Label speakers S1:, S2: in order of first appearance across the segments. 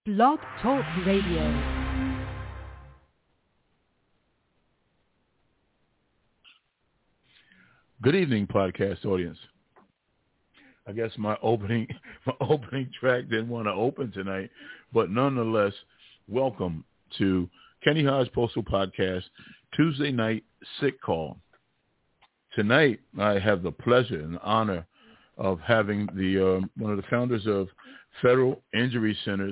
S1: Blog Talk Radio.
S2: Good evening, podcast audience. I guess my opening track didn't want to open tonight, but nonetheless, welcome to Kenny Hodge Postal Podcast, Tuesday night sick call. Tonight, I have the pleasure and honor of having the one of the founders of Federal Injury Centers,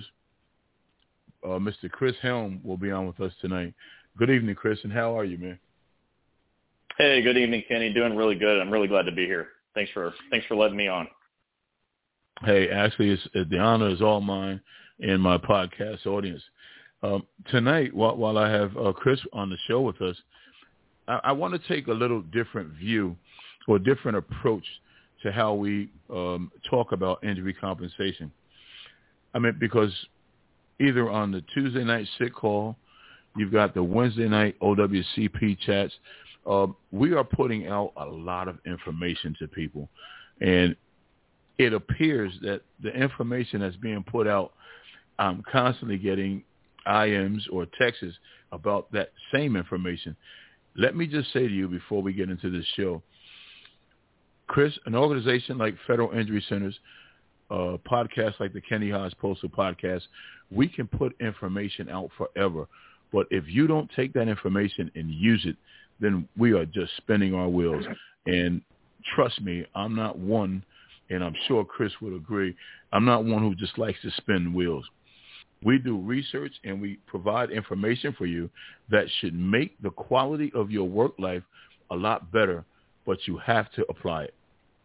S2: Mr. Chris Helm, will be on with us tonight. Good evening, Chris, and how are you, man?
S3: Hey, good evening, Kenny. Doing really good. I'm really glad to be here. Thanks for letting me on.
S2: Hey, actually, the honor is all mine and my podcast audience. Tonight, while I have Chris on the show with us, I want to take a little different view or different approach to how we talk about injury compensation. I mean, because either on the Tuesday night sick call, you've got the Wednesday night OWCP chats. We are putting out a lot of information to people, and it appears that the information that's being put out, I'm constantly getting IMs or texts about that same information. Let me just say to you before we get into this show, Chris, an organization like Federal Injury Centers, podcasts like the Kenny Hodge Postal Podcast, we can put information out forever. But if you don't take that information and use it, then we are just spinning our wheels. And trust me, I'm not one, and I'm sure Chris would agree, I'm not one who just likes to spin wheels. We do research and we provide information for you that should make the quality of your work life a lot better, but you have to apply it.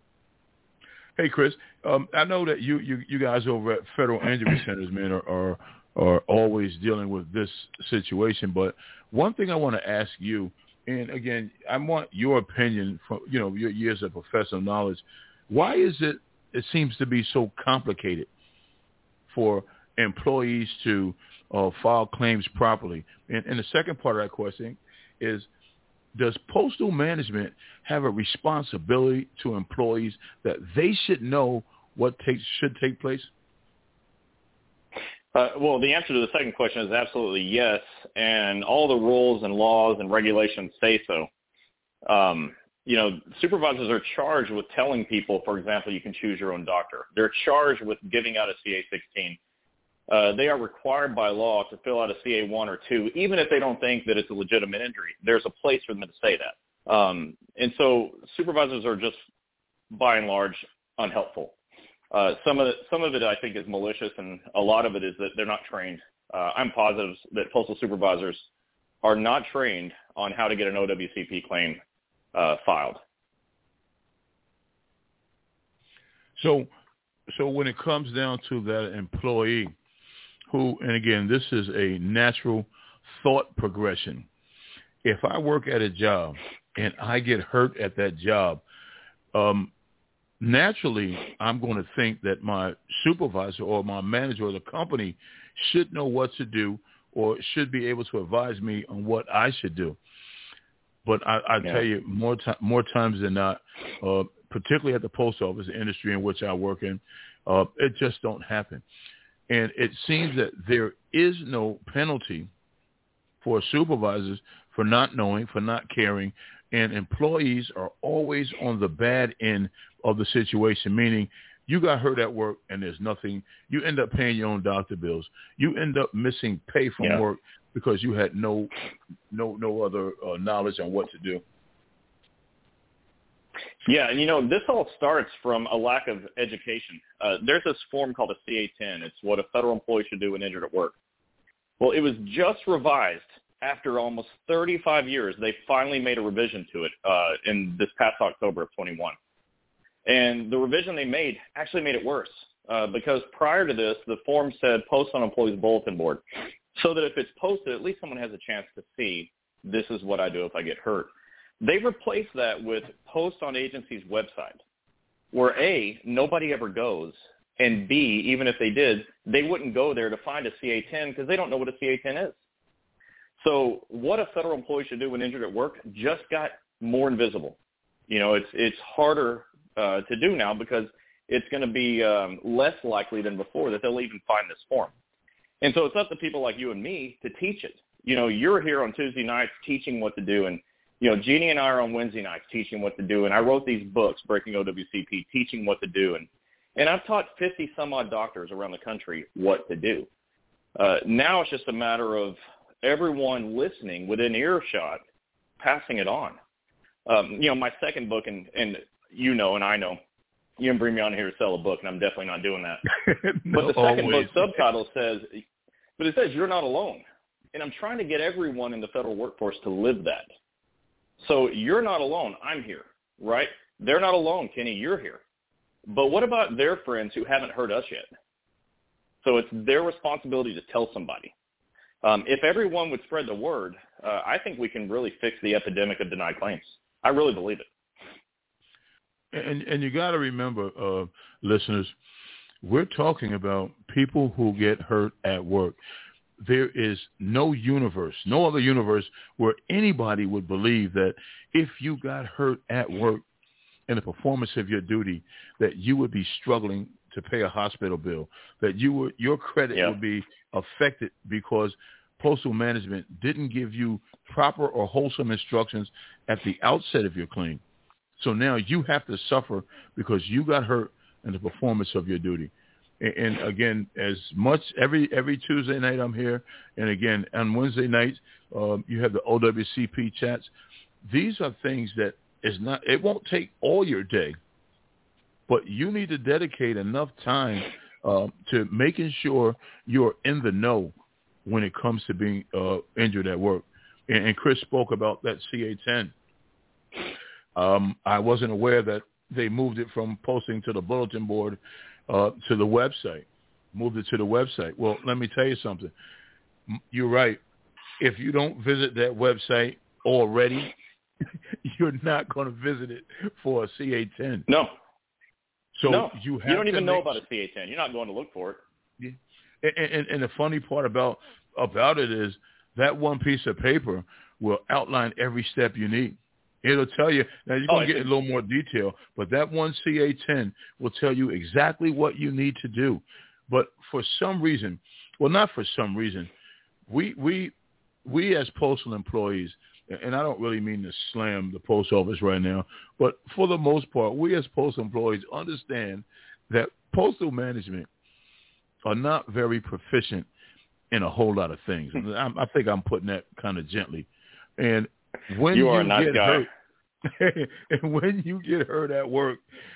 S2: Hey, Chris, I know that you guys over at Federal Injury Centers, man, are always dealing with this situation. But one thing I want to ask you, and again, I want your opinion from, your years of professional knowledge. Why is it seems to be so complicated for employees to file claims properly? And the second part of that question is, does postal management have a responsibility to employees that they should know what should take place?
S3: Well, the answer to the second question is absolutely yes, and all the rules and laws and regulations say so. Supervisors are charged with telling people, for example, you can choose your own doctor. They're charged with giving out a CA-16. They are required by law to fill out a CA-1 or 2, even if they don't think that it's a legitimate injury. There's a place for them to say that. And so supervisors are just, by and large, unhelpful. Some of it, I think, is malicious, and a lot of it is that they're not trained. I'm positive that postal supervisors are not trained on how to get an OWCP claim filed.
S2: So when it comes down to that employee who, and again, this is a natural thought progression. If I work at a job and I get hurt at that job, naturally, I'm going to think that my supervisor or my manager or the company should know what to do or should be able to advise me on what I should do. But I tell you, more times than not, particularly at the post office industry in which I work in, it just don't happen. And it seems that there is no penalty for supervisors for not knowing, for not caring, and employees are always on the bad end of the situation, meaning you got hurt at work and there's nothing. You end up paying your own doctor bills. You end up missing pay from work because you had no other knowledge on what to do.
S3: Yeah, and this all starts from a lack of education. There's this form called a CA-10. It's what a federal employee should do when injured at work. Well, it was just revised after almost 35 years. They finally made a revision to it in this past October of 21. And the revision they made actually made it worse because prior to this, the form said post on employee's bulletin board, so that if it's posted, at least someone has a chance to see this is what I do if I get hurt. They replaced that with post on agency's website, where A, nobody ever goes, and B, even if they did, they wouldn't go there to find a CA-10 because they don't know what a CA-10 is. So what a federal employee should do when injured at work just got more invisible. It's harder to do now because it's going to be less likely than before that they'll even find this form. And so it's up to people like you and me to teach it. You know, you're here on Tuesday nights teaching what to do, and, you know, Jeannie and I are on Wednesday nights teaching what to do, and I wrote these books, Breaking OWCP, teaching what to do, and I've taught 50-some-odd doctors around the country what to do. Now it's just a matter of everyone listening within earshot, passing it on. You know, my second book, and you know and I know, you can bring me on here to sell a book, and I'm definitely not doing that.
S2: No,
S3: but the second
S2: always.
S3: book subtitle says, but it says you're not alone. And I'm trying to get everyone in the federal workforce to live that. So you're not alone. I'm here, right? They're not alone, Kenny. You're here. But what about their friends who haven't heard us yet? So it's their responsibility to tell somebody. If everyone would spread the word, I think we can really fix the epidemic of denied claims. I really believe it.
S2: And you got to remember, listeners, we're talking about people who get hurt at work. There is no universe, no other universe where anybody would believe that if you got hurt at work in the performance of your duty, that you would be struggling to pay a hospital bill, that your credit would be affected because postal management didn't give you proper or wholesome instructions at the outset of your claim. So now you have to suffer because you got hurt in the performance of your duty. And again, as much every Tuesday night I'm here, and again on Wednesday nights you have the OWCP chats. These are things that it won't take all your day, but you need to dedicate enough time to making sure you're in the know when it comes to being injured at work. And Chris spoke about that CA-10. I wasn't aware that they moved it from posting to the bulletin board to the website, moved it to the website. Well, let me tell you something. You're right. If you don't visit that website already, you're not going to visit it for a CA-10.
S3: No.
S2: So
S3: you don't even know about a CA-10. You're not going to look for it.
S2: Yeah. And the funny part about it is that one piece of paper will outline every step you need. It'll tell you, now you're going to get a little more detail, but that one CA-10 will tell you exactly what you need to do. But for some reason, well, not for some reason, we as postal employees, and I don't really mean to slam the post office right now, but for the most part, we as postal employees understand that postal management are not very proficient in a whole lot of things. I think I'm putting that kind of gently. And when you are a nice guy. Hurt, and when you get hurt at work,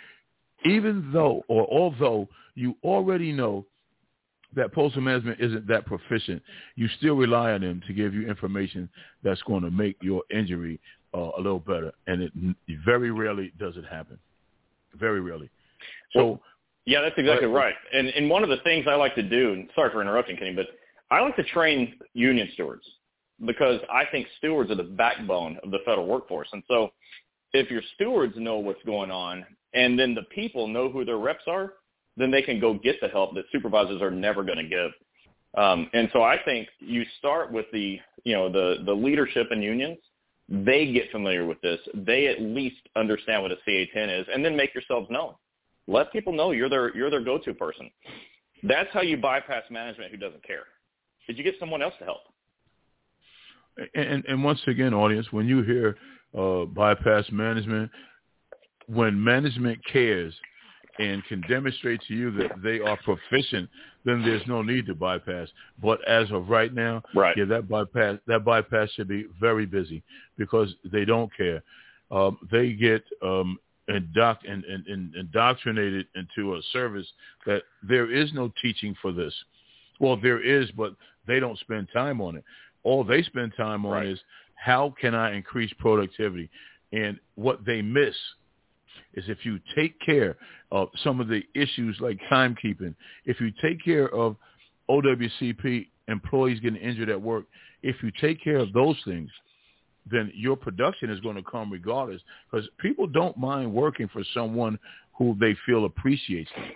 S2: although you already know that postal management isn't that proficient, you still rely on them to give you information that's going to make your injury a little better. And it very rarely does it happen. Very rarely. So,
S3: yeah, that's exactly right. And one of the things I like to do, and sorry for interrupting, Kenny, but I like to train union stewards because I think stewards are the backbone of the federal workforce. And so if your stewards know what's going on and then the people know who their reps are, then they can go get the help that supervisors are never going to give. And so I think you start with the leadership in unions. They get familiar with this. They at least understand what a CA-10 is, and then make yourselves known. Let people know you're their go-to person. That's how you bypass management who doesn't care. Did you get someone else to help?
S2: And once again, audience, when you hear bypass management, when management cares and can demonstrate to you that they are proficient, then there's no need to bypass. But as of right now,
S3: right.
S2: Yeah, that bypass should be very busy because they don't care. They get indoctrinated into a service that there is no teaching for this. Well, there is, but they don't spend time on it. All they spend time on is how can I increase productivity? And what they miss is if you take care of some of the issues like timekeeping, if you take care of OWCP employees getting injured at work, if you take care of those things, then your production is going to come regardless, because people don't mind working for someone who they feel appreciates them.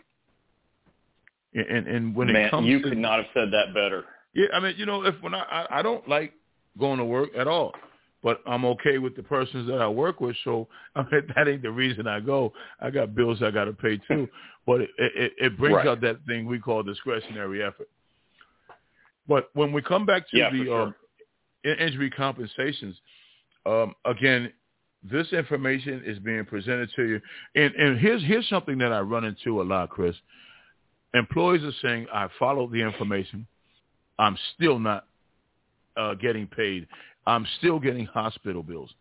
S2: And when it comes
S3: you could not have said that better.
S2: Yeah, I mean, when I don't like going to work at all, but I'm okay with the persons that I work with, so I mean, that ain't the reason I go. I got bills I got to pay too, but it brings out that thing we call discretionary effort. But when we come back to
S3: Yeah,
S2: the
S3: for sure.
S2: injury compensations, again, this information is being presented to you. And here's something that I run into a lot, Chris. Employees are saying, I followed the information. I'm still not getting paid. I'm still getting hospital bills.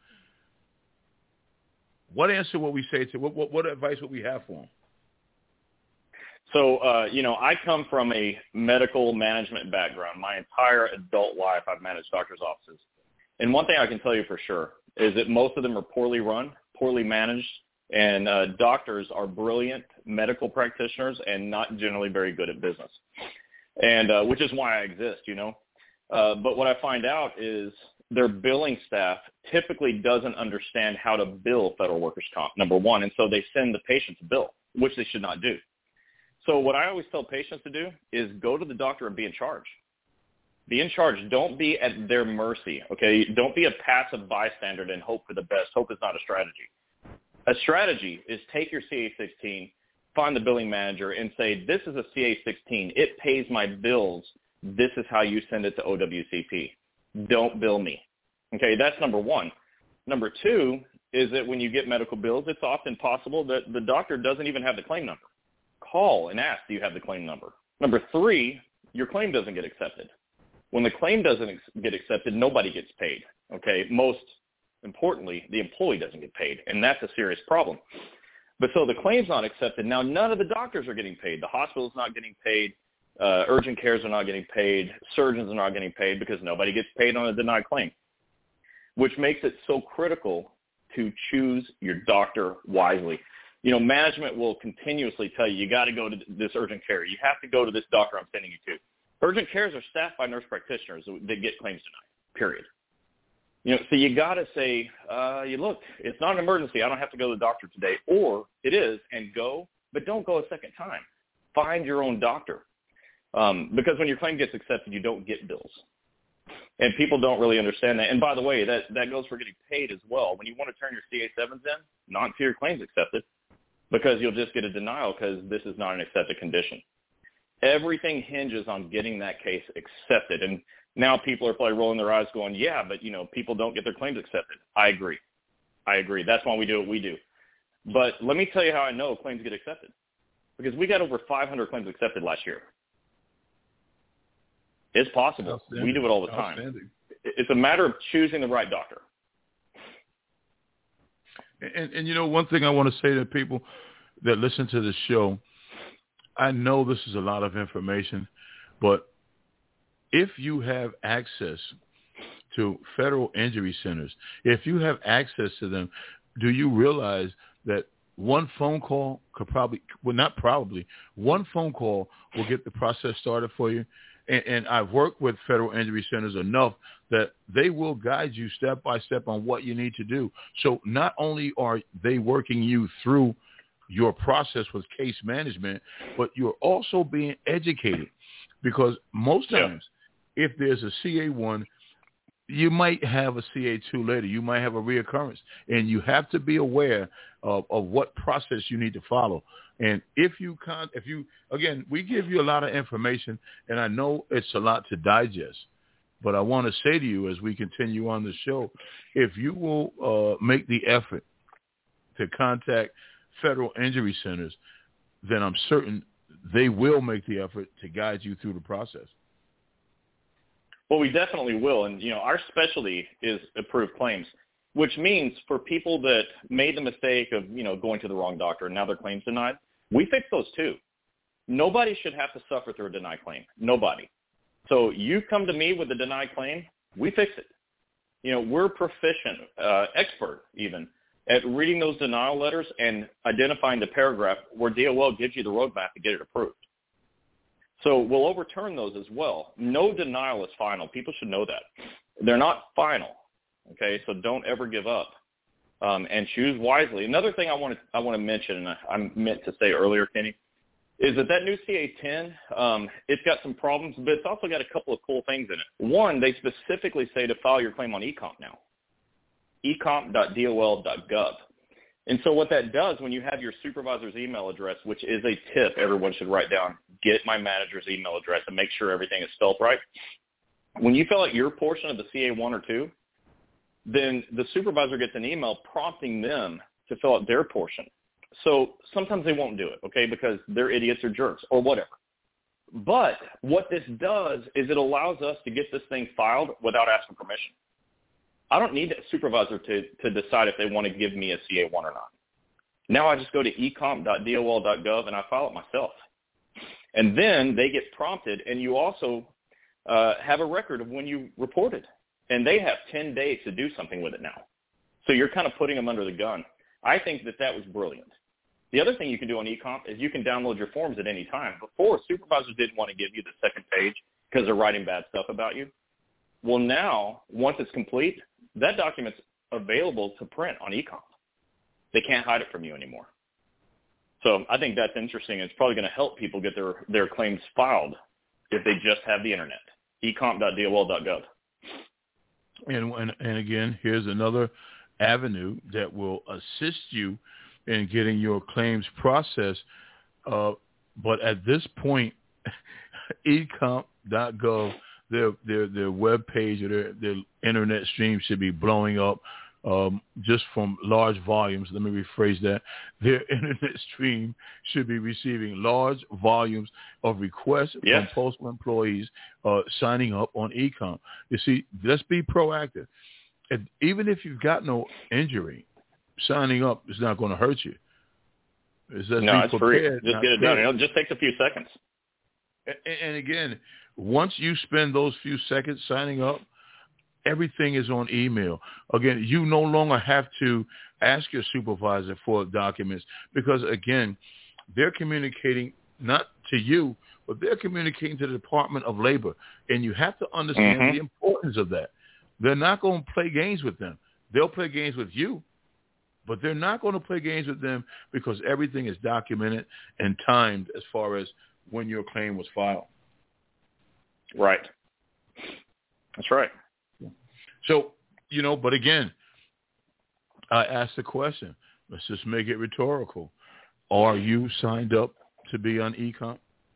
S2: What answer will we say to, what advice would we have for them?
S3: So, I come from a medical management background. My entire adult life, I've managed doctors' offices. And one thing I can tell you for sure is that most of them are poorly run, poorly managed, and doctors are brilliant medical practitioners and not generally very good at business, and which is why I exist, But what I find out is their billing staff typically doesn't understand how to bill federal workers' comp, number one, and so they send the patient to bill, which they should not do. So what I always tell patients to do is go to the doctor and be in charge. Be in charge. Don't be at their mercy, okay? Don't be a passive bystander and hope for the best. Hope is not a strategy. A strategy is take your CA-16, find the billing manager, and say, this is a CA-16. It pays my bills. This is how you send it to OWCP. Don't bill me. Okay, that's number one. Number two is that when you get medical bills, it's often possible that the doctor doesn't even have the claim number. Call and ask, do you have the claim number? Number three, your claim doesn't get accepted. When the claim doesn't get accepted, nobody gets paid. Okay, most importantly, the employee doesn't get paid, and that's a serious problem. But so the claim's not accepted. Now, none of the doctors are getting paid. The hospital's not getting paid. Urgent cares are not getting paid. Surgeons are not getting paid because nobody gets paid on a denied claim, which makes it so critical to choose your doctor wisely. Management will continuously tell you got to go to this urgent care. You have to go to this doctor I'm sending you to. Urgent cares are staffed by nurse practitioners that get claims denied, period. So you got to say, look, it's not an emergency. I don't have to go to the doctor today. Or it is, and go, but don't go a second time. Find your own doctor. Because when your claim gets accepted, you don't get bills. And people don't really understand that. And by the way, that goes for getting paid as well. When you want to turn your CA-7s in, not until your claim's accepted, because you'll just get a denial because this is not an accepted condition. Everything hinges on getting that case accepted. And now people are probably rolling their eyes going, yeah, but, people don't get their claims accepted. I agree. That's why we do what we do. But let me tell you how I know claims get accepted. Because we got over 500 claims accepted last year. It's possible. We do it all the time. It's a matter of choosing the right doctor.
S2: And one thing I want to say to people that listen to the show, I know this is a lot of information, but if you have access to federal injury centers, if you have access to them, do you realize that one phone call one phone call will get the process started for you? And I've worked with federal injury centers enough that they will guide you step by step on what you need to do. So not only are they working you through your process with case management, but you're also being educated, because most times if there's a CA1, you might have a CA2 later. You might have a reoccurrence, and you have to be aware of what process you need to follow. And if you again, we give you a lot of information, and I know it's a lot to digest, but I want to say to you as we continue on the show, if you will make the effort to contact federal injury centers, then I'm certain they will make the effort to guide you through the process.
S3: Well, we definitely will. And, our specialty is approved claims, which means for people that made the mistake of, going to the wrong doctor and now their claim's denied, we fix those too. Nobody should have to suffer through a denied claim. Nobody. So you come to me with a denied claim, we fix it. We're proficient, expert even, at reading those denial letters and identifying the paragraph where DOL gives you the roadmap to get it approved. So we'll overturn those as well. No denial is final. People should know that. They're not final, okay? So don't ever give up, and choose wisely. Another thing I want to mention, and I meant to say earlier, Kenny, is that new CA-10, it's got some problems, but it's also got a couple of cool things in it. One, they specifically say to file your claim on eComp now, ecomp.dol.gov. And so what that does when you have your supervisor's email address, which is a tip everyone should write down, get my manager's email address and make sure everything is spelled right. When you fill out your portion of the CA1 or 2, then the supervisor gets an email prompting them to fill out their portion. So sometimes they won't do it, okay, because they're idiots or jerks or whatever. But what this does is it allows us to get this thing filed without asking permission. I don't need a supervisor to decide if they want to give me a CA1 or not. Now I just go to ecomp.dol.gov and I file it myself. And then they get prompted, and you also have a record of when you reported. And they have 10 days to do something with it now. So you're kind of putting them under the gun. I think that was brilliant. The other thing you can do on eComp is you can download your forms at any time. Before, supervisors didn't want to give you the second page because they're writing bad stuff about you. Well, now, once it's complete, that document's available to print on eComp. They can't hide it from you anymore. So I think that's interesting. It's probably going to help people get their claims filed if they just have the internet. ecomp.dol.gov.
S2: And again, here's another avenue that will assist you in getting your claims processed. But at this point, ecomp.gov, their web page or their internet stream should be blowing up just from large volumes. Let me rephrase that. Their internet stream should be receiving large volumes of requests from postal employees signing up on eComp. You see, let's be proactive. Even if you've got no injury, signing up is not going to hurt you.
S3: It's free. Just get it done. It just takes a few seconds.
S2: And again, once you spend those few seconds signing up, everything is on email. Again, you no longer have to ask your supervisor for documents because, again, they're communicating not to you, but they're communicating to the Department of Labor. And you have to understand the importance of that. They're not going to play games with them. They'll play games with you, but they're not going to play games with them because everything is documented and timed as far as when your claim was filed.
S3: Right. That's right.
S2: So, but again, I asked the question. Let's just make it rhetorical. Are you signed up to be on eComp?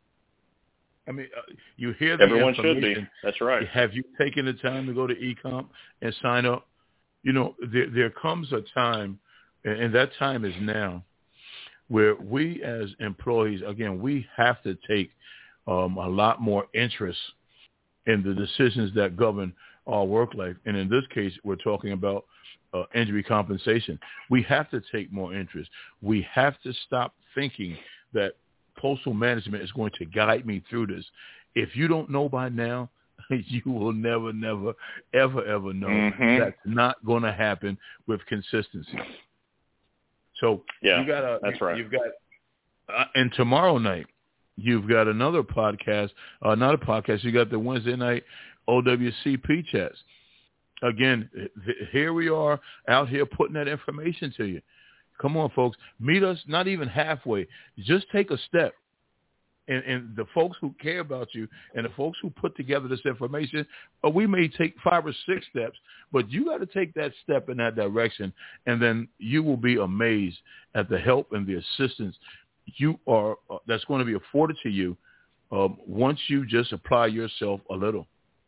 S2: I mean, you hear the
S3: Everyone
S2: information.
S3: should be. That's right.
S2: Have you taken the time to go to eComp and sign up? There comes a time, and that time is now, where we as employees, again, we have to take a lot more interest in the decisions that govern our work life. And in this case, we're talking about injury compensation. We have to take more interest. We have to stop thinking that postal management is going to guide me through this. If you don't know by now, you will never, ever know. That's not going to happen with consistency. So
S3: that's right.
S2: You've got, and tomorrow night, you've got another podcast, not a podcast. You got the Wednesday night OWCP chats. Again, here we are out here putting that information to you. Come on, folks. Meet us not even halfway. Just take a step. And the folks who care about you and the folks who put together this information, we may take 5 or 6 steps, but you got to take that step in that direction, and then you will be amazed at the help and the assistance that's going to be afforded to you once you just apply yourself a little.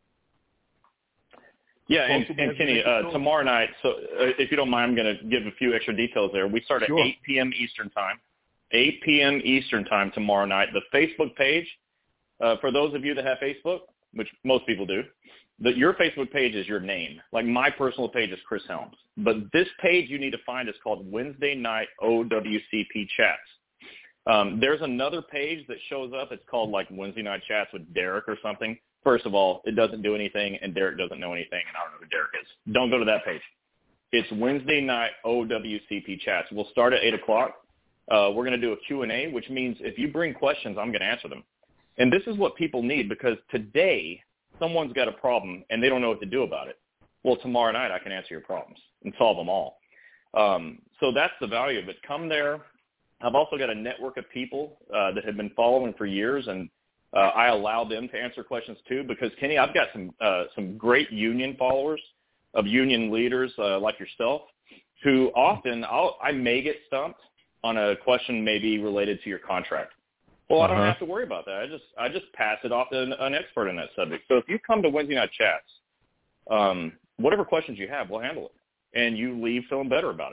S3: Yeah, and Kenny, tomorrow night, so if you don't mind, I'm going to give a few extra details there. We start at 8 p.m. Eastern Time. 8 p.m. Eastern Time tomorrow night. The Facebook page, for those of you that have Facebook, which most people do, your Facebook page is your name. Like my personal page is Chris Helms. But this page you need to find is called Wednesday Night OWCP Chats. There's another page that shows up. It's called like Wednesday Night Chats with Derek or something. First of all, it doesn't do anything, and Derek doesn't know anything, and I don't know who Derek is. Don't go to that page. It's Wednesday Night OWCP Chats. We'll start at 8 o'clock. We're going to do a Q&A, which means if you bring questions, I'm going to answer them. And this is what people need, because today someone's got a problem, and they don't know what to do about it. Well, tomorrow night I can answer your problems and solve them all. So that's the value of it. Come there. I've also got a network of people that have been following for years, and I allow them to answer questions too, because, Kenny, I've got some great union followers of union leaders like yourself who often I may get stumped on a question maybe related to your contract. Well, I don't have to worry about that. I just pass it off to an expert in that subject. So if you come to Wednesday Night Chats, whatever questions you have, we'll handle it, and you leave feeling better about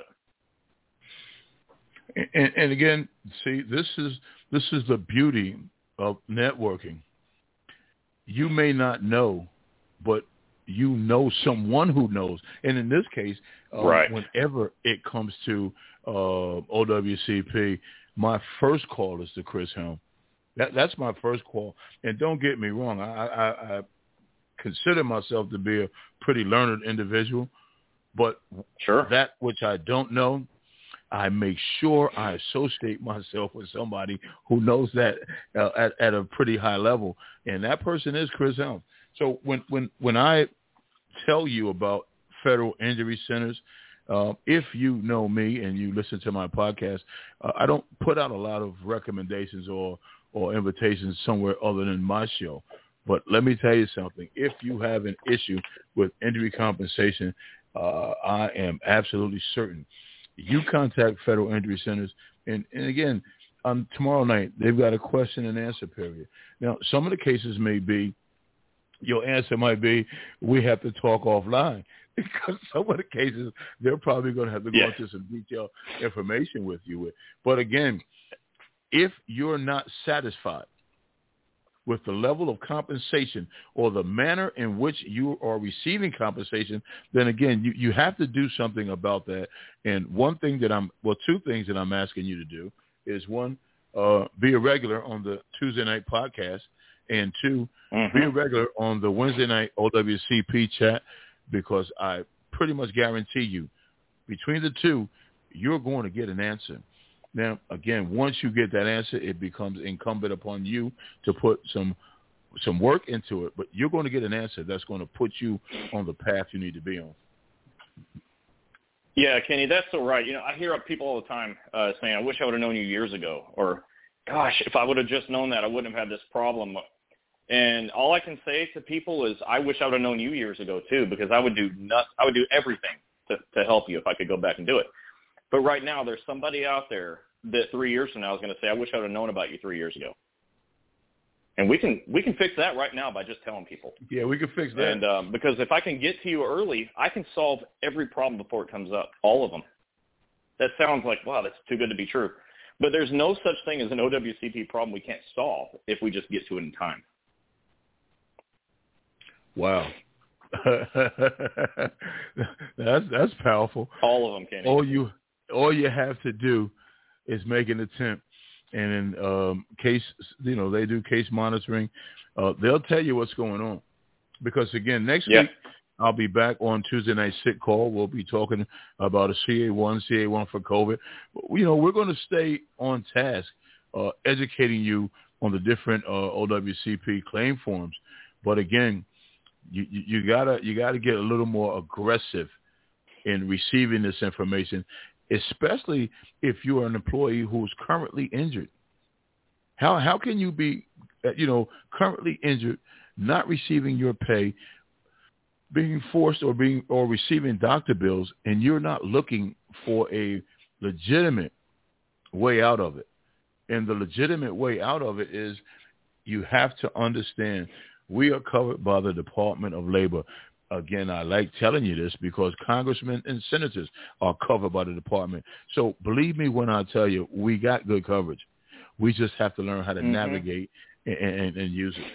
S3: it.
S2: And again, see, this is the beauty of networking. You may not know, but you know someone who knows. And in this case, whenever it comes to OWCP, my first call is to Chris Helm. That's my first call. And don't get me wrong, I consider myself to be a pretty learned individual, but that which I don't know, I make sure I associate myself with somebody who knows that at a pretty high level, and that person is Chris Helm. So when I tell you about federal injury centers, if you know me and you listen to my podcast, I don't put out a lot of recommendations or invitations somewhere other than my show. But let me tell you something. If you have an issue with injury compensation, I am absolutely certain you contact federal injury centers. And again, on tomorrow night, they've got a question and answer period. Now, some of the cases may be, your answer might be, we have to talk offline. Because some of the cases, they're probably going to have to go into some detailed information with you. But again, if you're not satisfied with the level of compensation or the manner in which you are receiving compensation, then again, you have to do something about that. And two things that I'm asking you to do is, one, be a regular on the Tuesday night podcast, and two, be a regular on the Wednesday night OWCP chat, because I pretty much guarantee you, between the two, you're going to get an answer. Now, again, once you get that answer, it becomes incumbent upon you to put some work into it. But you're going to get an answer that's going to put you on the path you need to be on.
S3: Yeah, Kenny, that's so right. I hear people all the time saying, I wish I would have known you years ago, or, gosh, if I would have just known that, I wouldn't have had this problem. And all I can say to people is, I wish I would have known you years ago too, because I would do everything to help you if I could go back and do it. But right now, there's somebody out there that 3 years from now is going to say, I wish I would have known about you 3 years ago. And we can fix that right now by just telling people.
S2: Yeah, we can fix that.
S3: And because if I can get to you early, I can solve every problem before it comes up, all of them. That sounds like, wow, that's too good to be true. But there's no such thing as an OWCP problem we can't solve if we just get to it in time.
S2: Wow. that's powerful.
S3: All of them, Kenny.
S2: All you have to do is make an attempt, and in case they do case monitoring, they'll tell you what's going on. Because again, next week I'll be back on Tuesday Night Sick Call. We'll be talking about a CA1 for COVID. We're going to stay on task, educating you on the different OWCP claim forms. But again, you gotta get a little more aggressive in receiving this information, especially if you're an employee who's currently injured. How can you be, currently injured, not receiving your pay, being forced or receiving doctor bills, and you're not looking for a legitimate way out of it? And the legitimate way out of it is, you have to understand, we are covered by the Department of Labor. Again, I like telling you this because congressmen and senators are covered by the department. So believe me when I tell you, we got good coverage. We just have to learn how to navigate and use it.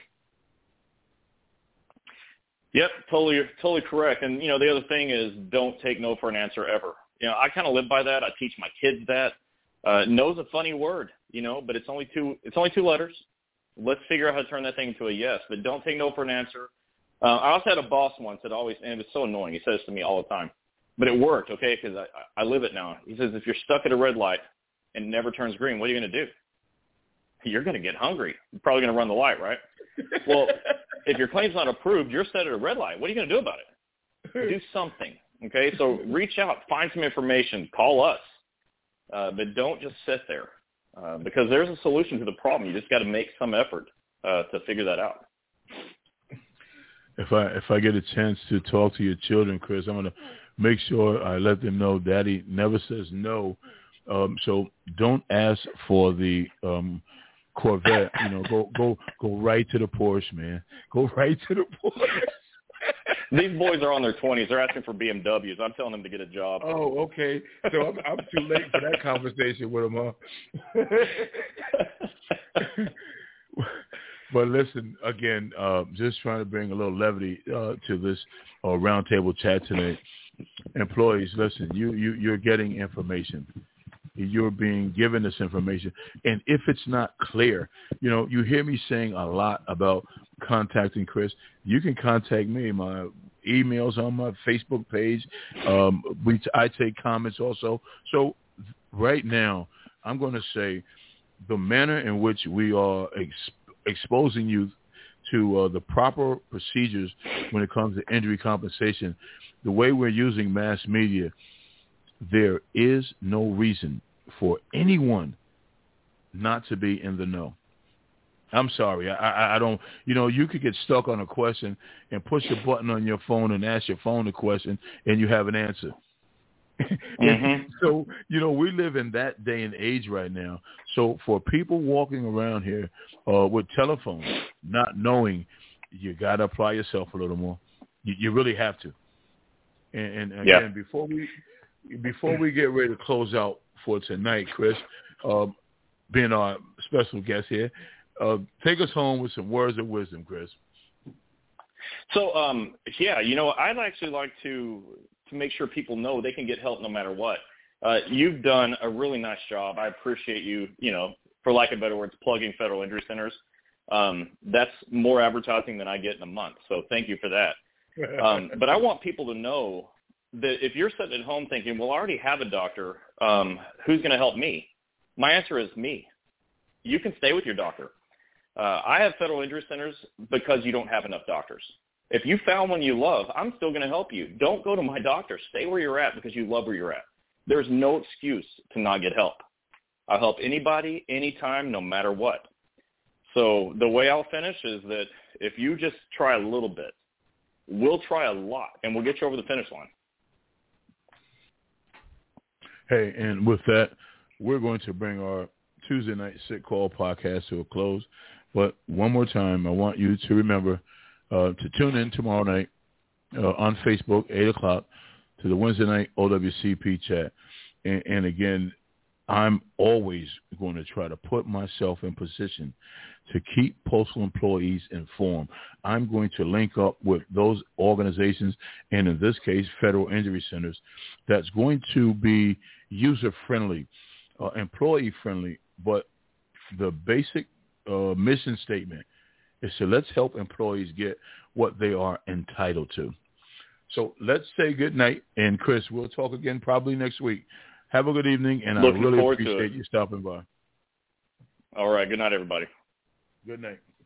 S3: Yep, totally correct. And, the other thing is, don't take no for an answer ever. I kind of live by that. I teach my kids that. No's a funny word, but it's only two letters. Let's figure out how to turn that thing into a yes, but don't take no for an answer. I also had a boss once that always, and it was so annoying. He says this to me all the time, but it worked, okay, because I live it now. He says, if you're stuck at a red light and it never turns green, what are you going to do? You're going to get hungry. You're probably going to run the light, right? Well, if your claim's not approved, you're set at a red light. What are you going to do about it? Do something, okay? So reach out, find some information, call us, but don't just sit there. Because there's a solution to the problem. You just got to make some effort to figure that out.
S2: If I get a chance to talk to your children, Chris, I'm going to make sure I let them know Daddy never says no. So don't ask for the Corvette. Go right to the Porsche, man. Go right to the Porsche.
S3: These boys are on their 20s. They're asking for BMWs. I'm telling them to get a job.
S2: Oh, okay. So I'm too late for that conversation with them, huh? But listen, again, just trying to bring a little levity to this roundtable chat today. Employees, listen, you're getting information. You're being given this information. And if it's not clear, you hear me saying a lot about contacting Chris. You can contact me. My email's on my Facebook page. I take comments also. So right now, I'm going to say the manner in which we are exposing you to the proper procedures when it comes to injury compensation, the way we're using mass media, there is no reason for anyone not to be in the know. I'm sorry. I don't, you could get stuck on a question and push a button on your phone and ask your phone a question and you have an answer. Mm-hmm. So, we live in that day and age right now. So for people walking around here with telephones, not knowing, you got to apply yourself a little more. You really have to. And again, before we get ready to close out for tonight, Chris, being our special guest here, take us home with some words of wisdom, Chris.
S3: So, I'd actually like to make sure people know they can get help no matter what. You've done a really nice job. I appreciate you, for lack of better words, plugging federal injury centers. That's more advertising than I get in a month, so thank you for that. But I want people to know that if you're sitting at home thinking, well, I already have a doctor, who's going to help me? My answer is me. You can stay with your doctor. I have federal injury centers because you don't have enough doctors. If you found one you love, I'm still going to help you. Don't go to my doctor. Stay where you're at because you love where you're at. There's no excuse to not get help. I'll help anybody, anytime, no matter what. So the way I'll finish is that if you just try a little bit, we'll try a lot, and we'll get you over the finish line.
S2: Hey, and with that, we're going to bring our Tuesday Night Sick Call podcast to a close. But one more time, I want you to remember to tune in tomorrow night on Facebook, 8 o'clock, to the Wednesday night OWCP chat. And again, I'm always going to try to put myself in position to keep postal employees informed. I'm going to link up with those organizations, and in this case, federal injury centers, that's going to be user-friendly, employee-friendly, but the basic mission statement is to let's help employees get what they are entitled to. So let's say good night, and Chris, we'll talk again probably next week. Have a good evening, and I really appreciate you stopping by.
S3: All right. Good night, everybody.
S2: Good night.